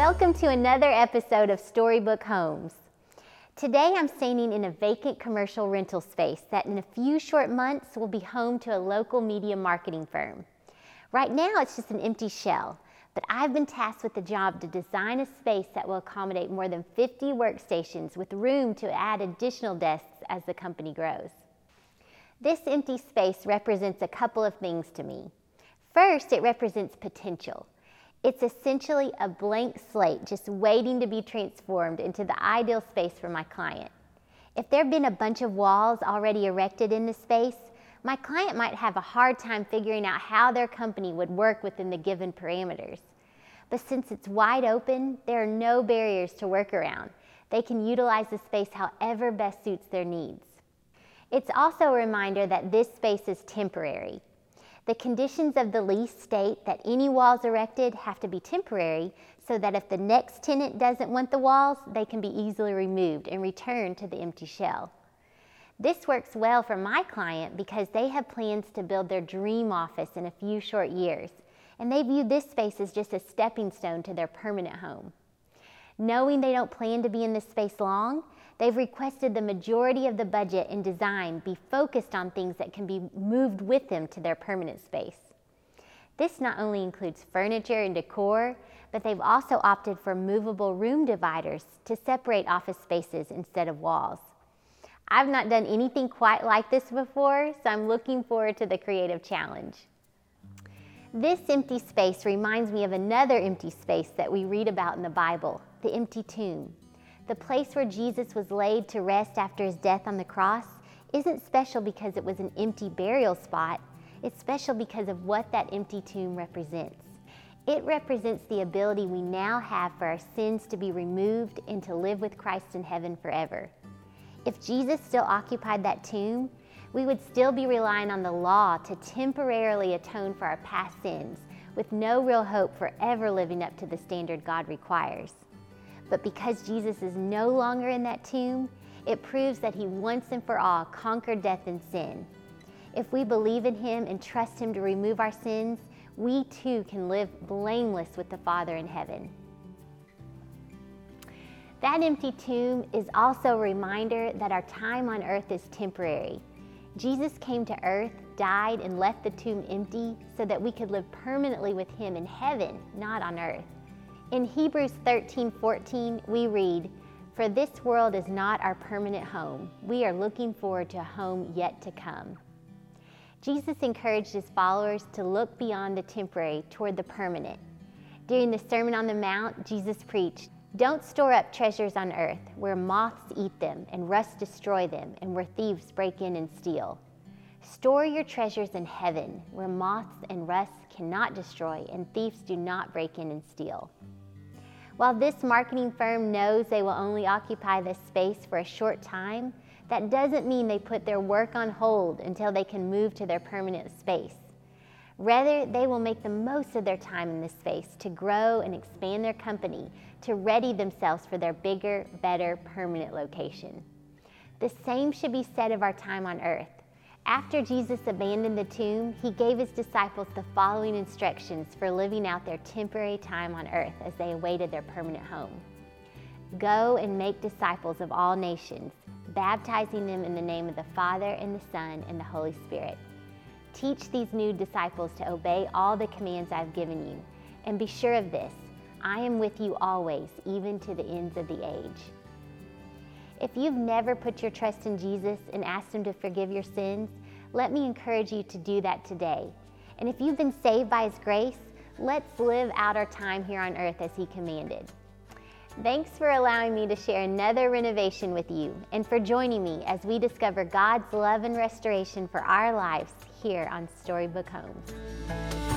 Welcome to another episode of Storybook Homes. Today I'm standing in a vacant commercial rental space that in a few short months will be home to a local media marketing firm. Right now it's just an empty shell, but I've been tasked with the job to design a space that will accommodate more than 50 workstations with room to add additional desks as the company grows. This empty space represents a couple of things to me. First, it represents potential. It's essentially a blank slate just waiting to be transformed into the ideal space for my client. If there had been a bunch of walls already erected in the space, my client might have a hard time figuring out how their company would work within the given parameters. But since it's wide open, there are no barriers to work around. They can utilize the space however best suits their needs. It's also a reminder that this space is temporary. The conditions of the lease state that any walls erected have to be temporary so that if the next tenant doesn't want the walls, they can be easily removed and returned to the empty shell. This works well for my client because they have plans to build their dream office in a few short years, and they view this space as just a stepping stone to their permanent home. Knowing they don't plan to be in this space long, they've requested the majority of the budget and design be focused on things that can be moved with them to their permanent space. This not only includes furniture and decor, but they've also opted for movable room dividers to separate office spaces instead of walls. I've not done anything quite like this before, so I'm looking forward to the creative challenge. This empty space reminds me of another empty space that we read about in the Bible, the empty tomb. The place where Jesus was laid to rest after his death on the cross isn't special because it was an empty burial spot. It's special because of what that empty tomb represents. It represents the ability we now have for our sins to be removed and to live with Christ in heaven forever. If Jesus still occupied that tomb, we would still be relying on the law to temporarily atone for our past sins, with no real hope for ever living up to the standard God requires. But because Jesus is no longer in that tomb, it proves that he once and for all conquered death and sin. If we believe in him and trust him to remove our sins, we too can live blameless with the Father in heaven. That empty tomb is also a reminder that our time on earth is temporary. Jesus came to earth, died, and left the tomb empty so that we could live permanently with him in heaven, not on earth. In Hebrews 13:14, we read, "For this world is not our permanent home. We are looking forward to a home yet to come." Jesus encouraged his followers to look beyond the temporary toward the permanent. During the Sermon on the Mount, Jesus preached, "Don't store up treasures on earth where moths eat them and rust destroy them and where thieves break in and steal. Store your treasures in heaven where moths and rust cannot destroy and thieves do not break in and steal." While this marketing firm knows they will only occupy this space for a short time, that doesn't mean they put their work on hold until they can move to their permanent space. Rather, they will make the most of their time in this space to grow and expand their company to ready themselves for their bigger, better, permanent location. The same should be said of our time on earth. After Jesus abandoned the tomb, he gave his disciples the following instructions for living out their temporary time on earth as they awaited their permanent home. "Go and make disciples of all nations, baptizing them in the name of the Father and the Son and the Holy Spirit. Teach these new disciples to obey all the commands I've given you, and be sure of this, I am with you always, even to the ends of the age." If you've never put your trust in Jesus and asked him to forgive your sins, let me encourage you to do that today. And if you've been saved by his grace, let's live out our time here on earth as he commanded. Thanks for allowing me to share another renovation with you and for joining me as we discover God's love and restoration for our lives here on Storybook Homes.